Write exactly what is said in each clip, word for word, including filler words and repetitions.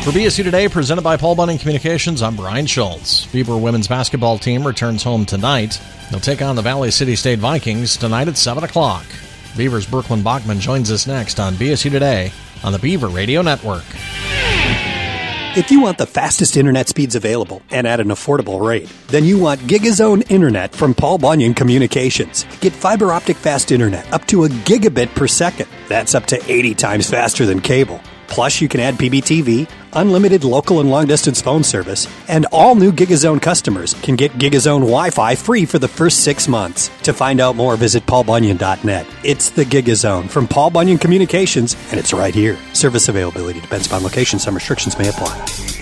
For B S U Today, presented by Paul Bunyan Communications, I'm Brian Schultz. Beaver women's basketball team returns home tonight. They'll take on the Valley City State Vikings tonight at seven o'clock. Beaver's Brooklyn Bachman joins us next on B S U Today on the Beaver Radio Network. If you want the fastest internet speeds available and at an affordable rate, then you want GigaZone Internet from Paul Bunyan Communications. Get fiber optic fast internet up to a gigabit per second. That's up to eighty times faster than cable. Plus, you can add P B T V, unlimited local and long-distance phone service, and all new GigaZone customers can get GigaZone Wi-Fi free for the first six months. To find out more, visit paul bunyan dot net. It's the GigaZone from Paul Bunyan Communications, and it's right here. Service availability depends upon location. Some restrictions may apply.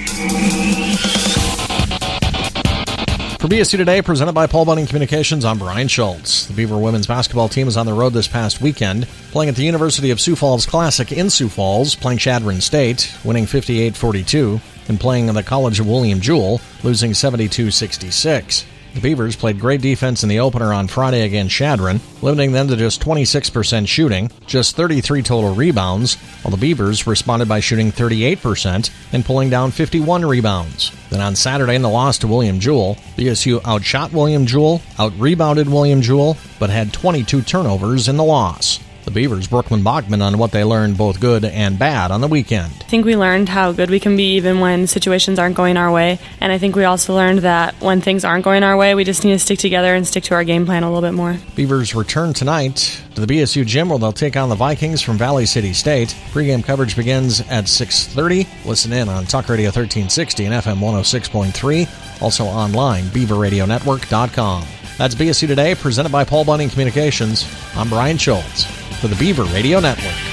For B S U Today, presented by Paul Bunyan Communications, I'm Brian Schultz. The Beaver women's basketball team is on the road this past weekend, playing at the University of Sioux Falls Classic in Sioux Falls, playing Chadron State, winning fifty-eight forty-two, and playing the College of William Jewell, losing seventy-two sixty-six. The Beavers played great defense in the opener on Friday against Chadron, limiting them to just twenty-six percent shooting, just thirty-three total rebounds, while the Beavers responded by shooting thirty-eight percent and pulling down fifty-one rebounds. Then on Saturday in the loss to William Jewell, B S U outshot William Jewell, out-rebounded William Jewell, but had twenty-two turnovers in the loss. The Beavers' Brooklyn Bachman on what they learned both good and bad on the weekend. I think we learned how good we can be even when situations aren't going our way. And I think we also learned that when things aren't going our way, we just need to stick together and stick to our game plan a little bit more. Beavers return tonight to the B S U gym where they'll take on the Vikings from Valley City State. Pre-game coverage begins at six thirty. Listen in on Talk Radio thirteen sixty and F M one oh six point three. Also online, beaver radio network dot com. That's B S U Today, presented by Paul Bunyan Communications. I'm Brian Schultz for the Beaver Radio Network.